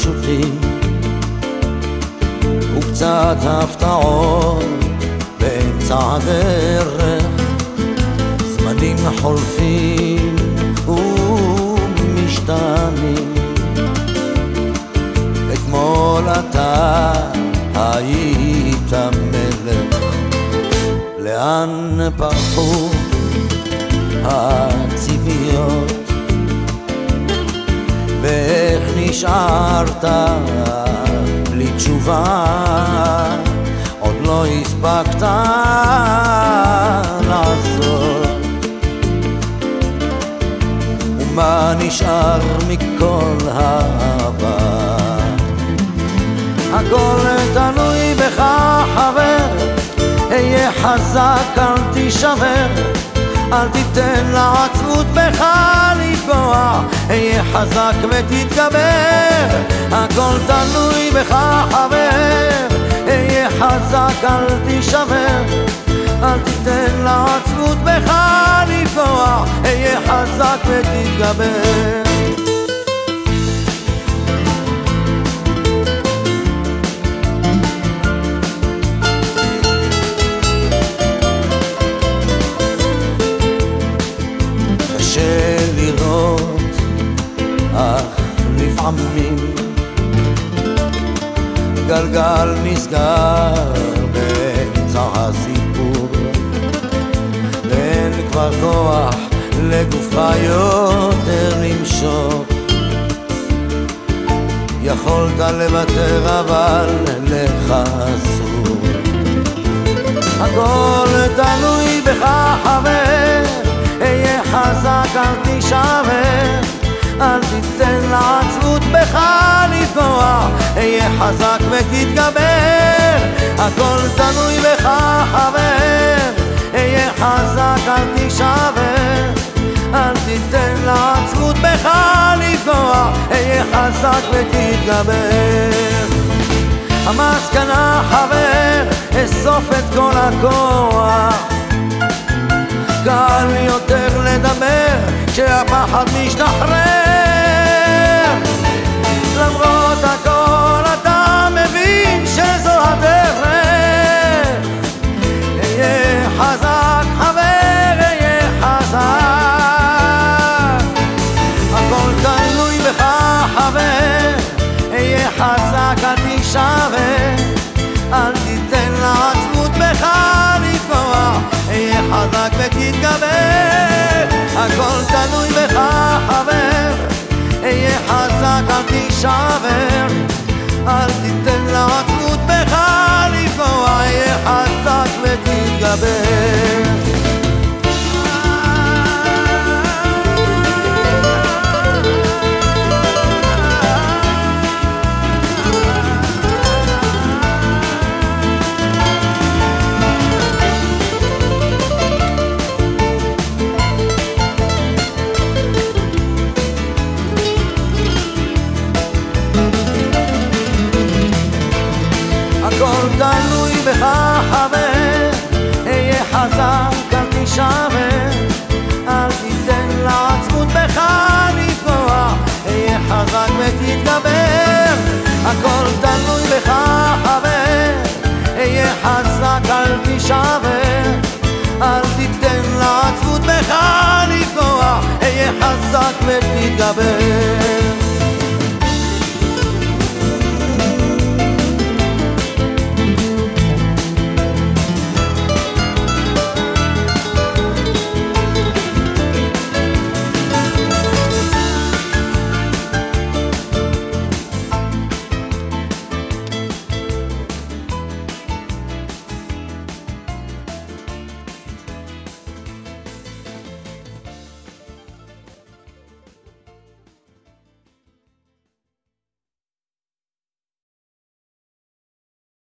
פשוטים וקצת הפתעות באמצע הדרך, זמנים חולפים ומשתנים. אתמול אתה היית מלך, לאן פרחו הציפיות, ואיך נשארת בלי תשובה, עוד לא הספקת לעשות. ומה נשאר מכל העבר? הכל תלוי בך חבר, היה חזק אל תישבר, אל תיתן לעצמות בך לפגוע, היה חזק ותתגבר. הכל תלוי בך חבר, היה חזק אל תישבר, אל תיתן לעצמות בך לפגוע, היה חזק ותתגבר. קשה לראות, אך לפעמים גלגל נסגר באמצע הסיפור, ואין כבר כוח לגופך יותר למשוך. יכולת לוותר אבל לך אסור. הכל תלוי בך חבר, היה חזק אל תישבר, אל תיתן לעצמות בך לפגוע, היה חזק ותתגבר. הכל תלוי בך חבר, היה חזק אל תישבר, אל תיתן לעצמות בך לפגוע, היה חזק ותתגבר. המסקנה חבר, אסוף את כל הכוח, קל יותר לדבר כשהפחד משתחרר. למרות הכל אתה מבין שזו הדרך, היה חזק חבר, היה חזק. הכל תלוי בך חבר, היה חזק אל תישבר, אל תיתן לעצמות בך לפגוע, היה חזק ותתגבר. הכל תלוי בך חבר, היה חזק אל תישבר, אל תיתן לעצמות בך לפגוע, היה חזק ותתגבר. הכל תלוי בך חבר, היה חזק אל תישבר, אל תיתן לעצמות בך לפגוע, היה חזק ותתגבר. הכל תלוי בך חבר, היה חזק אל תישבר, אל תיתן לעצמות בך לפגוע, היה חזק ותתגבר.